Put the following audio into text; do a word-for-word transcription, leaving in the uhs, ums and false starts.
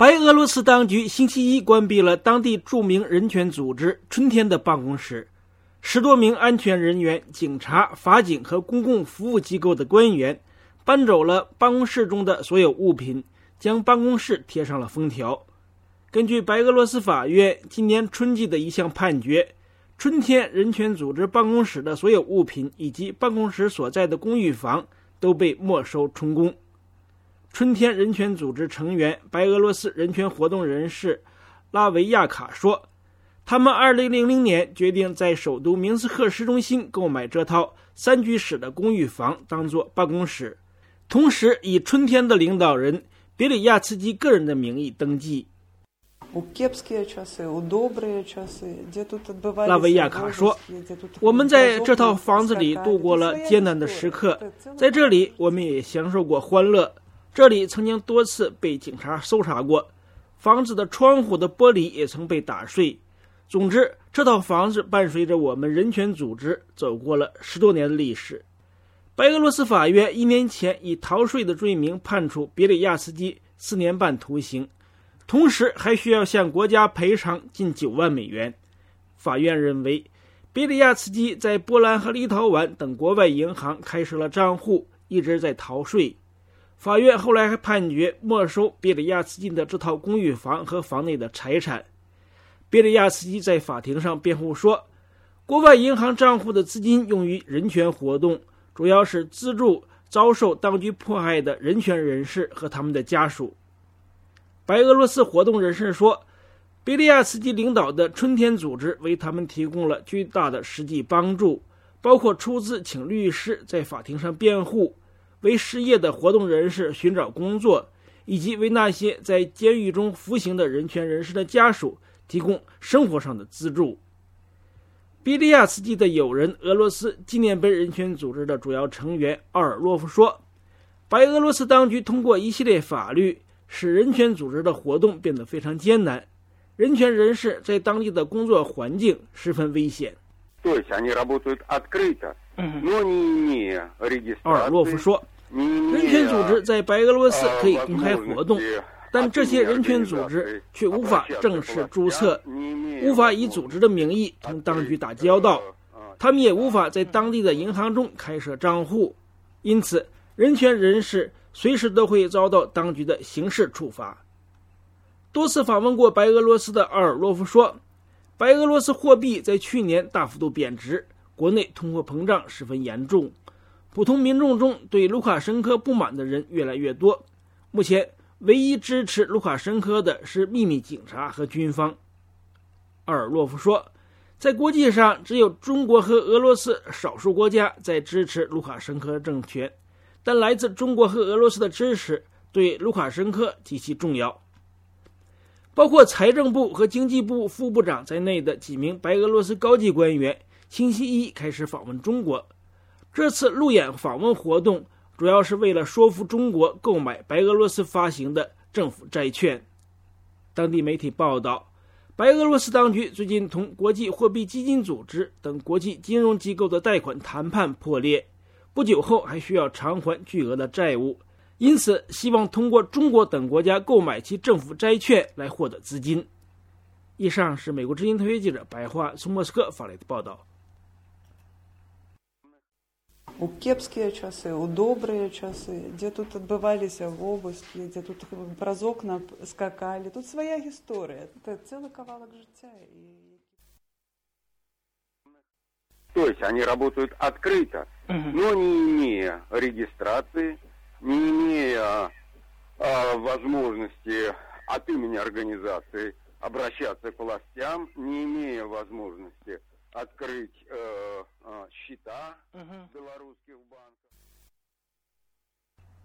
白俄罗斯当局星期一关闭了当地著名人权组织春天的办公室，十多名安全人员、警察、法警和公共服务机构的官员搬走了办公室中的所有物品，将办公室贴上了封条。根据白俄罗斯法院今年春季的一项判决，春天人权组织办公室的所有物品以及办公室所在的公寓房都被没收充公。春天人权组织成员白俄罗斯人权活动人士拉维亚卡说，他们二零零零年决定在首都明斯克市中心购买这套三居室的公寓房当作办公室，同时以春天的领导人别里亚茨基个人的名义登记。拉维亚卡说，我们在这套房子里度过了艰难的时刻，在这里我们也享受过欢乐，这里曾经多次被警察搜查过，房子的窗户的玻璃也曾被打碎。总之，这套房子伴随着我们人权组织走过了十多年的历史。白俄罗斯法院一年前以逃税的罪名判处别里亚茨基四年半徒刑，同时还需要向国家赔偿近九万美元。法院认为，别里亚茨基在波兰和立陶宛等国外银行开设了账户，一直在逃税。法院后来还判决没收别里亚茨基的这套公寓房和房内的财产。别里亚茨基在法庭上辩护说，国外银行账户的资金用于人权活动，主要是资助遭受当局迫害的人权人士和他们的家属。白俄罗斯活动人士说，别里亚茨基领导的春天组织为他们提供了巨大的实际帮助，包括出资请律师在法庭上辩护，为失业的活动人士寻找工作，以及为那些在监狱中服刑的人权人士的家属提供生活上的资助。别里亚茨基的友人俄罗斯纪念碑人权组织的主要成员奥尔洛夫说，白俄罗斯当局通过一系列法律使人权组织的活动变得非常艰难，人权人士在当地的工作环境十分危险。奥尔洛夫说，人权组织在白俄罗斯可以公开活动，但这些人权组织却无法正式注册，无法以组织的名义同当局打交道，他们也无法在当地的银行中开设账户，因此人权人士随时都会遭到当局的刑事处罚。多次访问过白俄罗斯的奥尔洛夫说，白俄罗斯货币在去年大幅度贬值，国内通货膨胀十分严重，普通民众中对卢卡申科不满的人越来越多。目前唯一支持卢卡申科的是秘密警察和军方。奥尔洛夫说，在国际上只有中国和俄罗斯少数国家在支持卢卡申科政权，但来自中国和俄罗斯的支持对卢卡申科极其重要。包括财政部和经济部副部长在内的几名白俄罗斯高级官员星期一开始访问中国。这次路演访问活动主要是为了说服中国购买白俄罗斯发行的政府债券。当地媒体报道，白俄罗斯当局最近同国际货币基金组织等国际金融机构的贷款谈判破裂，不久后还需要偿还巨额的债务，因此希望通过中国等国家购买其政府债券来获得资金。以上是美国之音特约记者白桦从莫斯科发来的报道。 У кепские часы, у добрые часы, где тут отбывались в области, где тут про окна скакали. Тут своя история. Это целый кавалок життя. То есть они работают открыто, uh-huh. но не имея регистрации, не имея а, возможности от имени организации обращаться к властям, не имея возможности открыть э, э, счета uh-huh. в белорусских банках.